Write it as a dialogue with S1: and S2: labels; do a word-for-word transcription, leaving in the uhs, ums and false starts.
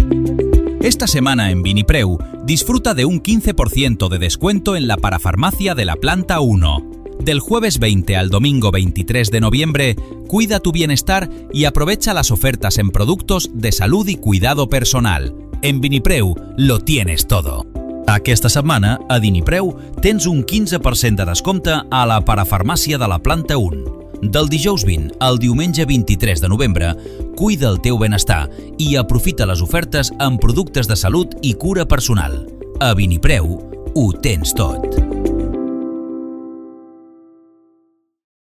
S1: Esta semana en Vinipreu, disfruta de un quince por ciento de descuento en la parafarmacia de la planta uno. Del jueves veinte al domingo veintitrés de noviembre, cuida tu bienestar y aprovecha las ofertas en productos de salud y cuidado personal. En Vinipreu lo tienes todo. Aquesta setmana, a Vinipreu, tens un quinze per cent de descompte a la parafarmàcia de la planta un. Del dijous vint al diumenge vint-i-tres de novembre, cuida el teu benestar i aprofita les ofertes en productes de salut i cura personal. A Vinipreu ho tens tot.